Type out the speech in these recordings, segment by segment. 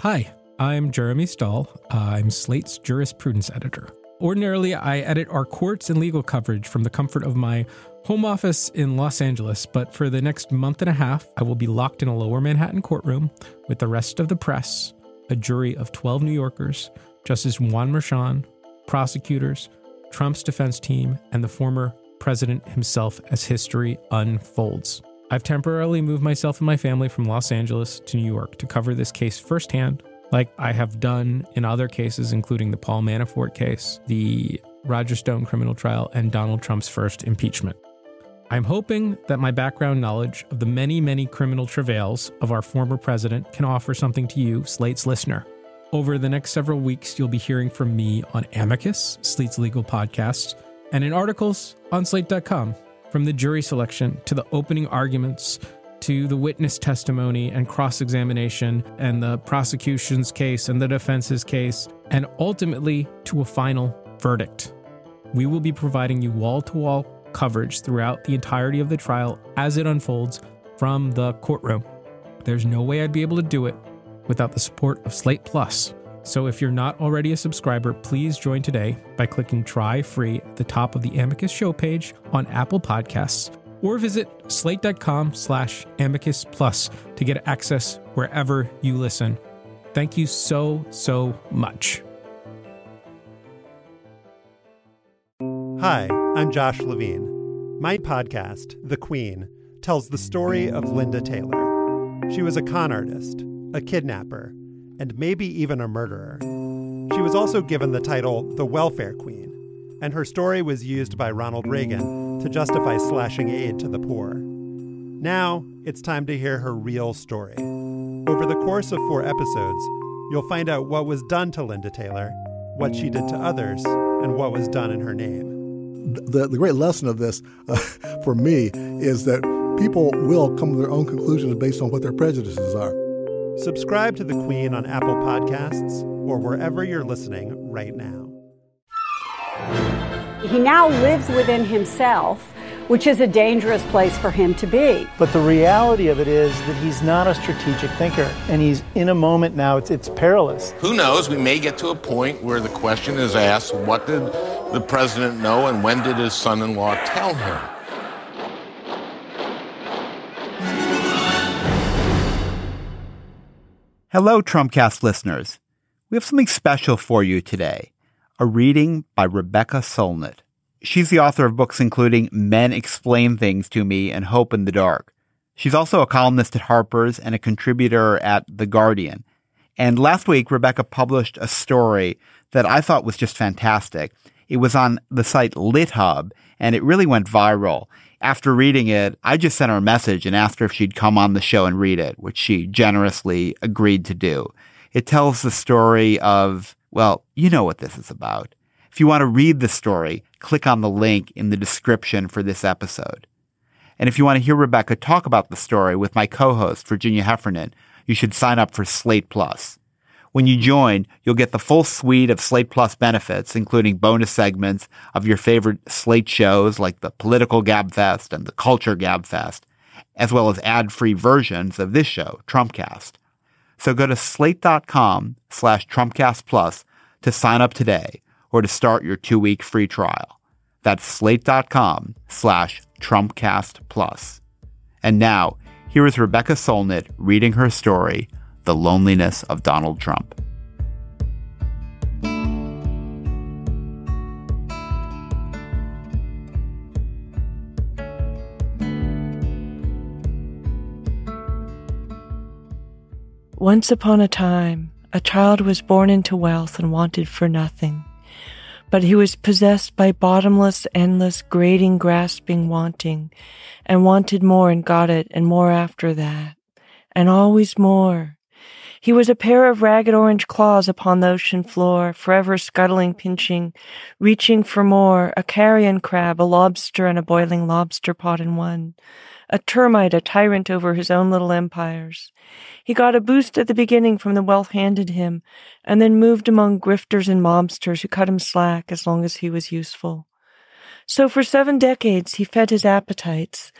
Hi, I'm Jeremy Stahl. I'm Slate's jurisprudence editor. Ordinarily, I edit our courts and legal coverage from the comfort of my home office in Los Angeles, but for the next month and a half, I will be locked in a lower Manhattan courtroom with the rest of the press, a jury of 12 New Yorkers, Justice Juan Merchan, prosecutors, Trump's defense team, and the former president himself as history unfolds. I've temporarily moved myself and my family from Los Angeles to New York to cover this case firsthand, like I have done in other cases, including the Paul Manafort case, the Roger Stone criminal trial, and Donald Trump's first impeachment. I'm hoping that my background knowledge of the many, many criminal travails of our former president can offer something to you, Slate's listener. Over the next several weeks, you'll be hearing from me on Amicus, Slate's legal podcast, and in articles on Slate.com. From the jury selection to the opening arguments to the witness testimony and cross-examination and the prosecution's case and the defense's case, and ultimately to a final verdict. We will be providing you wall-to-wall coverage throughout the entirety of the trial as it unfolds from the courtroom. There's no way I'd be able to do it without the support of Slate Plus. So if you're not already a subscriber, please join today by clicking Try Free at the top of the Amicus show page on Apple Podcasts, or visit slate.com/Amicus Plus to get access wherever you listen. Thank you so much. Hi, I'm Josh Levine. My podcast, The Queen, tells the story of Linda Taylor. She was a con artist, a kidnapper, and maybe even a murderer. She was also given the title the Welfare Queen, and her story was used by Ronald Reagan to justify slashing aid to the poor. Now, it's time to hear her real story. Over the course of 4 episodes, you'll find out what was done to Linda Taylor, what she did to others, and what was done in her name. The great lesson of this, for me, is that people will come to their own conclusions based on what their prejudices are. Subscribe to The Queen on Apple Podcasts or wherever you're listening right now. He now lives within himself, which is a dangerous place for him to be. But the reality of it is that he's not a strategic thinker, and he's in a moment now, it's perilous. Who knows? We may get to a point where the question is asked, what did the president know and when did his son-in-law tell him? Hello, Trumpcast listeners. We have something special for you today, a reading by Rebecca Solnit. She's the author of books including Men Explain Things to Me and Hope in the Dark. She's also a columnist at Harper's and a contributor at The Guardian. And last week, Rebecca published a story that I thought was just fantastic. It was on the site LitHub, and it really went viral. After reading it, I just sent her a message and asked her if she'd come on the show and read it, which she generously agreed to do. It tells the story of, well, you know what this is about. If you want to read the story, click on the link in the description for this episode. And if you want to hear Rebecca talk about the story with my co-host, Virginia Heffernan, you should sign up for Slate Plus. When you join, you'll get the full suite of Slate Plus benefits, including bonus segments of your favorite Slate shows like the Political Gabfest and the Culture Gabfest, as well as ad-free versions of this show, Trumpcast. So go to slate.com/Trumpcast Plus to sign up today or to start your 2-week free trial. That's slate.com/Trumpcast Plus. And now, here is Rebecca Solnit reading her story, The Loneliness of Donald Trump. Once upon a time, a child was born into wealth and wanted for nothing. But he was possessed by bottomless, endless, grating, grasping wanting, and wanted more and got it, and more after that, and always more. He was a pair of ragged orange claws upon the ocean floor, forever scuttling, pinching, reaching for more, a carrion crab, a lobster, and a boiling lobster pot in one. A termite, a tyrant over his own little empires. He got a boost at the beginning from the wealth handed him, and then moved among grifters and mobsters who cut him slack as long as he was useful. So for 7 decades he fed his appetites,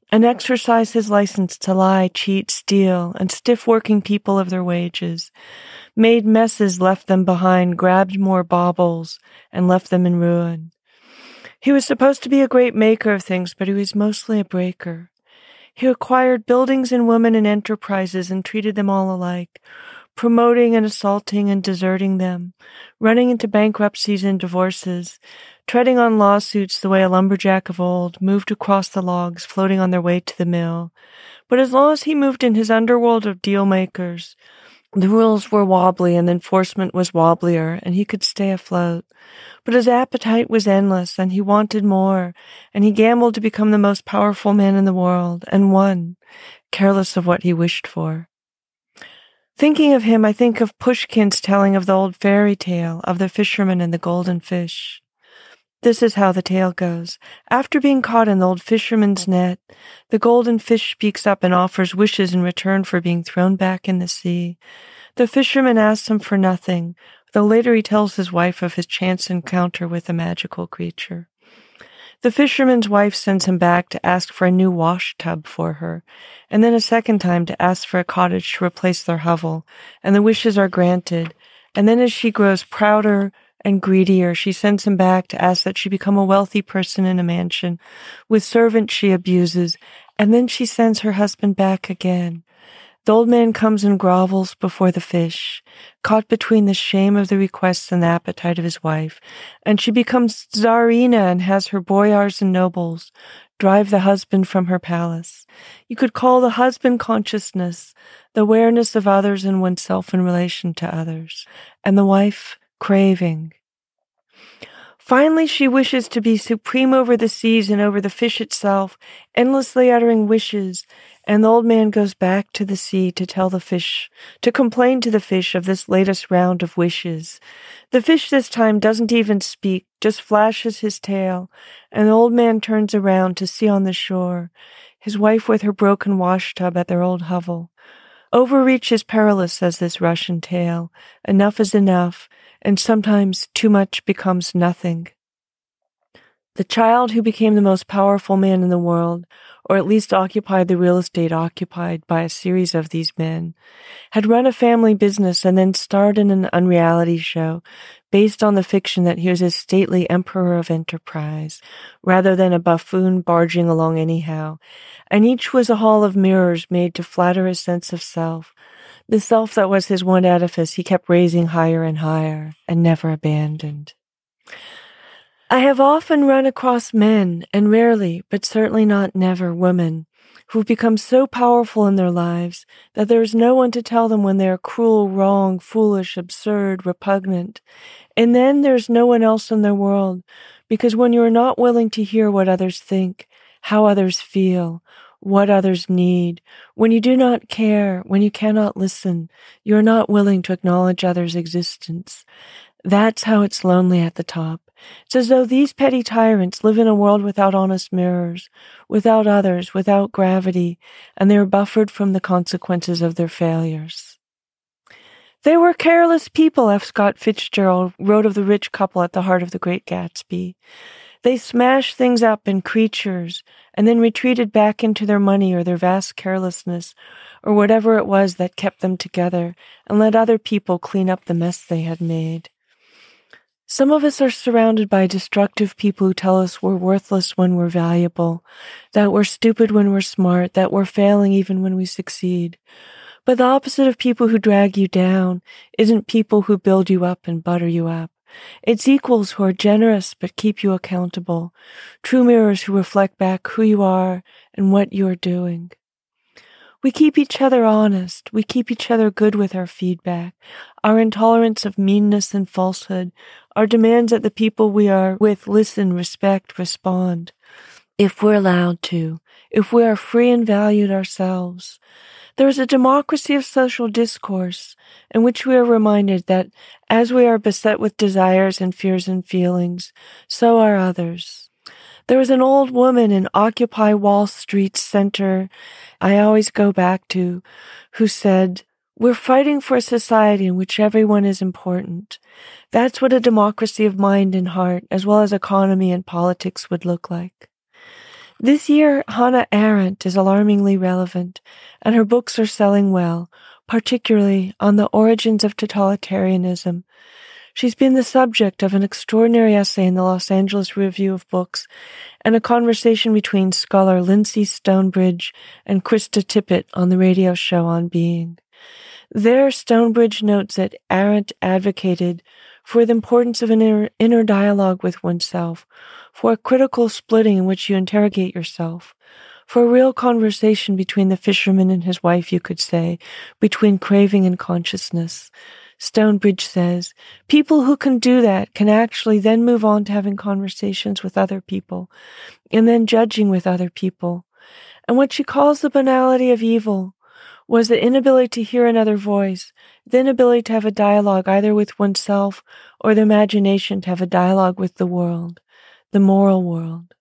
and exercise his license to lie, cheat, steal, and stiff working people of their wages, made messes, left them behind, grabbed more baubles, and left them in ruin. He was supposed to be a great maker of things, but he was mostly a breaker. He acquired buildings and women and enterprises and treated them all alike, promoting and assaulting and deserting them, running into bankruptcies and divorces, treading on lawsuits the way a lumberjack of old moved across the logs floating on their way to the mill. But as long as he moved in his underworld of deal makers, the rules were wobbly and the enforcement was wobblier, and he could stay afloat. But his appetite was endless, and he wanted more, and he gambled to become the most powerful man in the world, and won, careless of what he wished for. Thinking of him, I think of Pushkin's telling of the old fairy tale of the fisherman and the golden fish. This is how the tale goes. After being caught in the old fisherman's net, the golden fish speaks up and offers wishes in return for being thrown back in the sea. The fisherman asks him for nothing, though later he tells his wife of his chance encounter with a magical creature. The fisherman's wife sends him back to ask for a new wash tub for her, and then a second time to ask for a cottage to replace their hovel, and the wishes are granted. And then as she grows prouder and greedier, she sends him back to ask that she become a wealthy person in a mansion with servants she abuses, and then she sends her husband back again. The old man comes and grovels before the fish, caught between the shame of the requests and the appetite of his wife, and she becomes Tsarina and has her boyars and nobles drive the husband from her palace. You could call the husband consciousness, the awareness of others and oneself in relation to others, and the wife craving. Finally, she wishes to be supreme over the seas and over the fish itself, endlessly uttering wishes, and the old man goes back to the sea to tell the fish, to complain to the fish of this latest round of wishes. The fish this time doesn't even speak, just flashes his tail, and the old man turns around to see on the shore his wife with her broken wash tub at their old hovel. Overreach is perilous, says this Russian tale. Enough is enough, and sometimes too much becomes nothing. The child who became the most powerful man in the world, or at least occupied the real estate occupied by a series of these men, had run a family business and then starred in an unreality show based on the fiction that he was a stately emperor of enterprise, rather than a buffoon barging along anyhow, and each was a hall of mirrors made to flatter his sense of self, the self that was his one edifice he kept raising higher and higher, and never abandoned. I have often run across men, and rarely, but certainly not never, women, who've become so powerful in their lives that there is no one to tell them when they are cruel, wrong, foolish, absurd, repugnant. And then there's no one else in their world, because when you are not willing to hear what others think, how others feel, what others need, when you do not care, when you cannot listen, you are not willing to acknowledge others' existence. That's how it's lonely at the top. It's as though these petty tyrants live in a world without honest mirrors, without others, without gravity, and they are buffered from the consequences of their failures. They were careless people, F. Scott Fitzgerald wrote of the rich couple at the heart of The Great Gatsby. They smashed things up in creatures and then retreated back into their money or their vast carelessness or whatever it was that kept them together and let other people clean up the mess they had made. Some of us are surrounded by destructive people who tell us we're worthless when we're valuable, that we're stupid when we're smart, that we're failing even when we succeed. But the opposite of people who drag you down isn't people who build you up and butter you up. It's equals who are generous but keep you accountable, true mirrors who reflect back who you are and what you are doing. We keep each other honest. We keep each other good with our feedback, our intolerance of meanness and falsehood, our demands that the people we are with listen, respect, respond. If we're allowed to, if we are free and valued ourselves, there is a democracy of social discourse in which we are reminded that as we are beset with desires and fears and feelings, so are others. There was an old woman in Occupy Wall Street Center I always go back to who said, "We're fighting for a society in which everyone is important. That's what a democracy of mind and heart, as well as economy and politics, would look like." This year, Hannah Arendt is alarmingly relevant, and her books are selling well, particularly on the origins of totalitarianism. She's been the subject of an extraordinary essay in the Los Angeles Review of Books and a conversation between scholar Lindsay Stonebridge and Krista Tippett on the radio show On Being. There, Stonebridge notes that Arendt advocated for the importance of an inner dialogue with oneself, for a critical splitting in which you interrogate yourself, for a real conversation between the fisherman and his wife, you could say, between craving and consciousness. Stonebridge says, people who can do that can actually then move on to having conversations with other people, and then judging with other people. And what she calls the banality of evil was the inability to hear another voice, the inability to have a dialogue either with oneself or the imagination to have a dialogue with the world, the moral world.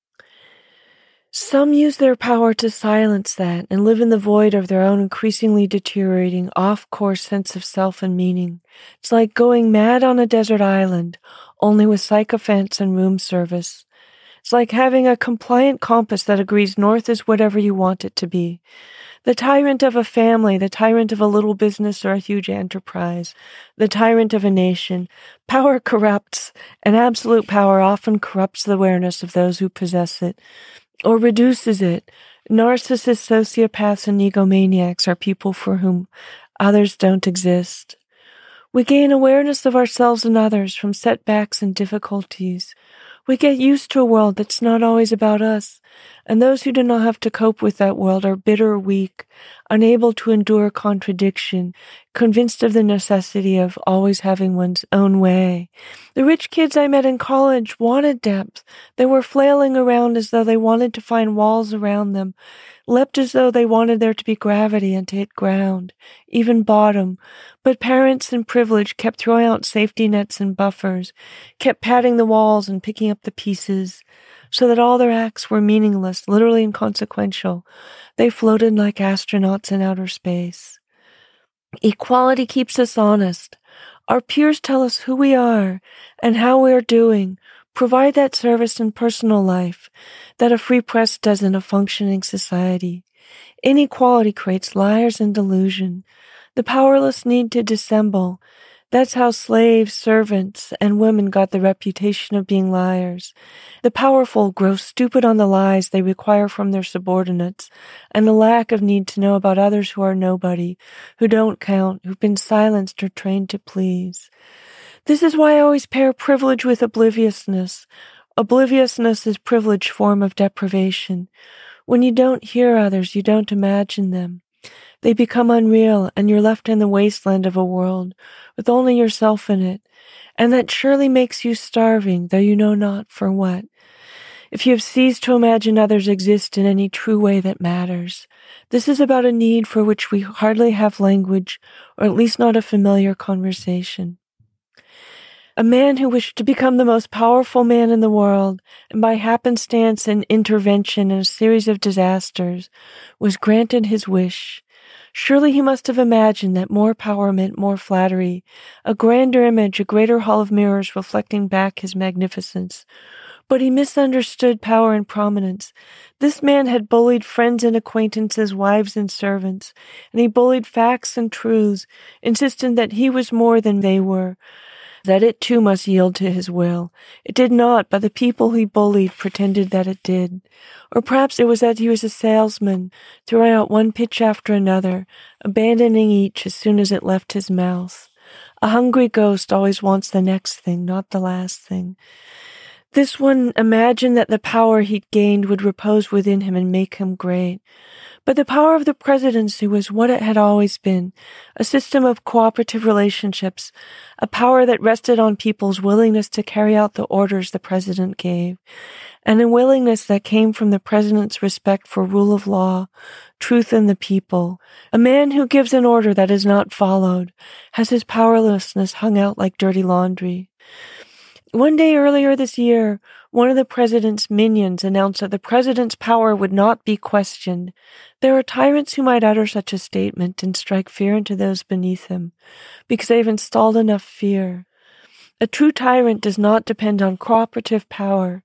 Some use their power to silence that and live in the void of their own increasingly deteriorating off-course sense of self and meaning. It's like going mad on a desert island, only with sycophants and room service. It's like having a compliant compass that agrees north is whatever you want it to be. The tyrant of a family, the tyrant of a little business or a huge enterprise, the tyrant of a nation. Power corrupts, and absolute power often corrupts the awareness of those who possess it, or reduces it. Narcissists, sociopaths, and egomaniacs are people for whom others don't exist. We gain awareness of ourselves and others from setbacks and difficulties. We get used to a world that's not always about us, and those who do not have to cope with that world are bitter or weak, unable to endure contradiction, convinced of the necessity of always having one's own way. The rich kids I met in college wanted depth. They were flailing around as though they wanted to find walls around them, leapt as though they wanted there to be gravity and to hit ground, even bottom. But parents in privilege kept throwing out safety nets and buffers, kept patting the walls and picking up the pieces, so that all their acts were meaningless, literally inconsequential. They floated like astronauts in outer space. Equality keeps us honest. Our peers tell us who we are and how we are doing, provide that service in personal life that a free press does in a functioning society. Inequality creates liars and delusion. The powerless need to dissemble. That's how slaves, servants, and women got the reputation of being liars. The powerful grow stupid on the lies they require from their subordinates, and the lack of need to know about others who are nobody, who don't count, who've been silenced or trained to please. This is why I always pair privilege with obliviousness. Obliviousness is privileged form of deprivation. When you don't hear others, you don't imagine them. They become unreal, and you're left in the wasteland of a world with only yourself in it, and that surely makes you starving, though you know not for what. If you have ceased to imagine others exist in any true way that matters, this is about a need for which we hardly have language, or at least not a familiar conversation. A man who wished to become the most powerful man in the world, and by happenstance and intervention in a series of disasters, was granted his wish. Surely he must have imagined that more power meant more flattery, a grander image, a greater hall of mirrors reflecting back his magnificence. But he misunderstood power and prominence. This man had bullied friends and acquaintances, wives and servants, and he bullied facts and truths, insisting that he was more than they were, that it too must yield to his will. It did not, but the people he bullied pretended that it did. Or perhaps it was that he was a salesman, throwing out one pitch after another, abandoning each as soon as it left his mouth. A hungry ghost always wants the next thing, not the last thing. This one imagined that the power he'd gained would repose within him and make him great. But the power of the presidency was what it had always been, a system of cooperative relationships, a power that rested on people's willingness to carry out the orders the president gave, and a willingness that came from the president's respect for rule of law, truth and the people. A man who gives an order that is not followed has his powerlessness hung out like dirty laundry. One day earlier this year, one of the president's minions announced that the president's power would not be questioned. There are tyrants who might utter such a statement and strike fear into those beneath him, because they've installed enough fear. A true tyrant does not depend on cooperative power,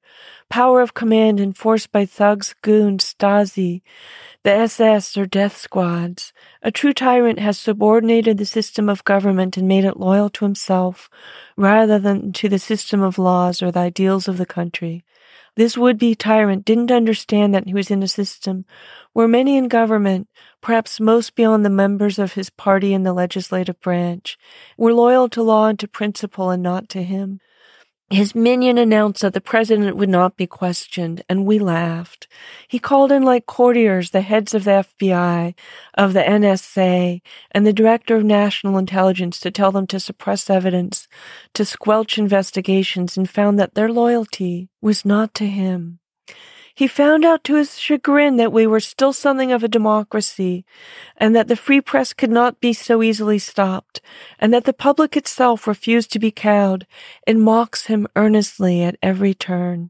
power of command enforced by thugs, goons, Stasi, the SS, or death squads. A true tyrant has subordinated the system of government and made it loyal to himself rather than to the system of laws or the ideals of the country. This would-be tyrant didn't understand that he was in a system where many in government, perhaps most beyond the members of his party in the legislative branch, were loyal to law and to principle and not to him. His minion announced that the president would not be questioned, and we laughed. He called in like courtiers the heads of the FBI, of the NSA, and the director of national intelligence to tell them to suppress evidence, to squelch investigations, and found that their loyalty was not to him. He found out to his chagrin that we were still something of a democracy, and that the free press could not be so easily stopped, and that the public itself refused to be cowed, and mocks him earnestly at every turn.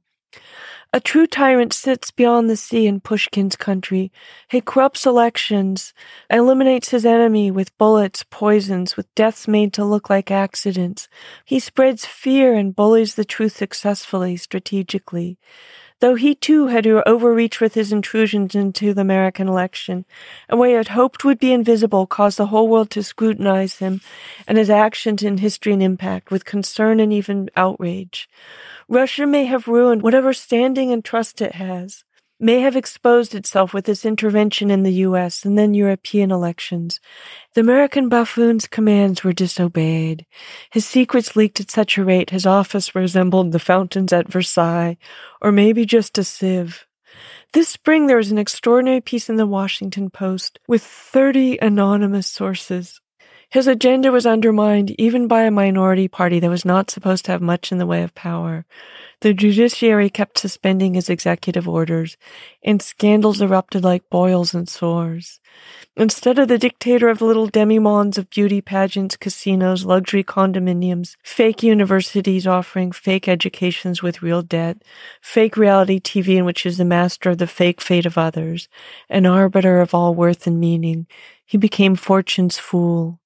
A true tyrant sits beyond the sea in Pushkin's country. He corrupts elections, eliminates his enemy with bullets, poisons, with deaths made to look like accidents. He spreads fear and bullies the truth successfully, strategically. Though he too had to overreach with his intrusions into the American election, and what he had hoped would be invisible caused the whole world to scrutinize him and his actions in history and impact with concern and even outrage. Russia may have ruined whatever standing and trust it has, may have exposed itself with its intervention in the U.S. and then European elections. The American buffoon's commands were disobeyed. His secrets leaked at such a rate his office resembled the fountains at Versailles, or maybe just a sieve. This spring there was an extraordinary piece in the Washington Post with 30 anonymous sources. His agenda was undermined even by a minority party that was not supposed to have much in the way of power. The judiciary kept suspending his executive orders, and scandals erupted like boils and sores. Instead of the dictator of little demi-mondes of beauty pageants, casinos, luxury condominiums, fake universities offering fake educations with real debt, fake reality TV in which he is the master of the fake fate of others, an arbiter of all worth and meaning, he became fortune's fool.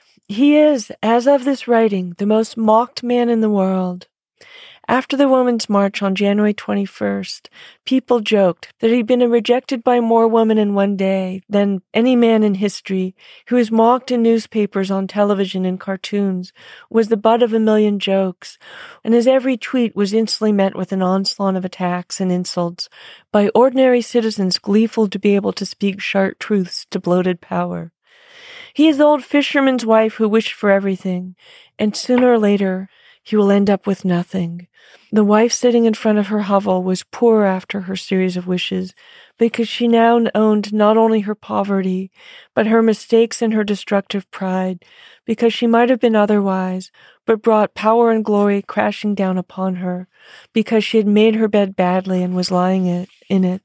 He is, as of this writing, the most mocked man in the world. After the Women's March on January 21st, people joked that he'd been rejected by more women in one day than any man in history, who was mocked in newspapers, on television, and cartoons, was the butt of a million jokes, and his every tweet was instantly met with an onslaught of attacks and insults by ordinary citizens gleeful to be able to speak sharp truths to bloated power. He is the old fisherman's wife who wished for everything, and sooner or later he will end up with nothing. The wife sitting in front of her hovel was poor after her series of wishes, because she now owned not only her poverty, but her mistakes and her destructive pride, because she might have been otherwise, but brought power and glory crashing down upon her, because she had made her bed badly and was lying in it.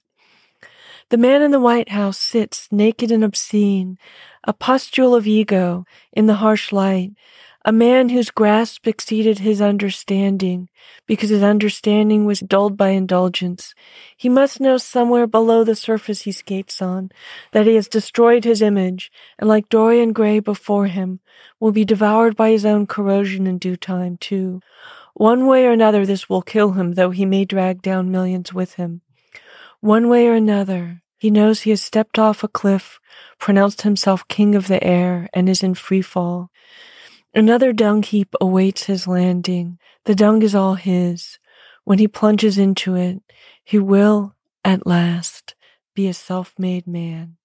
The man in the White House sits naked and obscene, a pustule of ego in the harsh light, a man whose grasp exceeded his understanding, because his understanding was dulled by indulgence. He must know somewhere below the surface he skates on that he has destroyed his image, and like Dorian Gray before him, will be devoured by his own corrosion in due time, too. One way or another this will kill him, though he may drag down millions with him. One way or another, he knows he has stepped off a cliff, pronounced himself king of the air, and is in free fall. Another dung heap awaits his landing. The dung is all his. When he plunges into it, he will, at last, be a self-made man.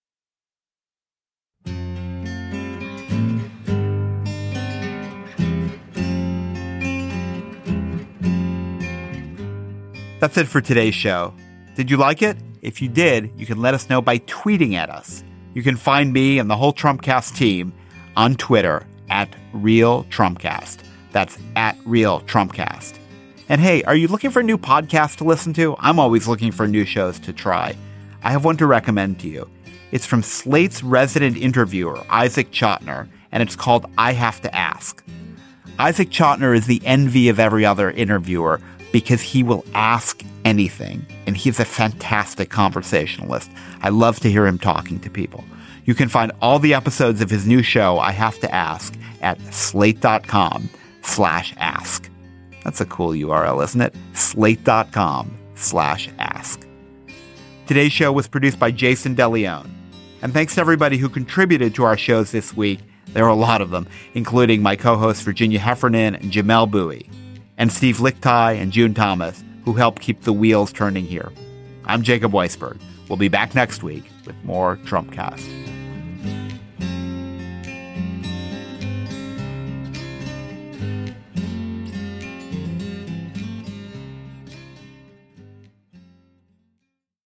That's it for today's show. Did you like it? If you did, you can let us know by tweeting at us. You can find me and the whole Trumpcast team on Twitter at RealTrumpcast. That's at RealTrumpcast. And hey, are you looking for a new podcast to listen to? I'm always looking for new shows to try. I have one to recommend to you. It's from Slate's resident interviewer, Isaac Chotiner, and it's called I Have to Ask. Isaac Chotiner is the envy of every other interviewer because he will ask anything, and he's a fantastic conversationalist. I love to hear him talking to people. You can find all the episodes of his new show, I Have to Ask, at slate.com/ask. That's a cool URL, isn't it? slate.com/ask. Today's show was produced by Jason DeLeon. And thanks to everybody who contributed to our shows this week. There were a lot of them, including my co-hosts Virginia Heffernan and Jamel Bowie, and Steve Lichtai and June Thomas, who helped keep the wheels turning here. I'm Jacob Weisberg. We'll be back next week with more Trumpcast.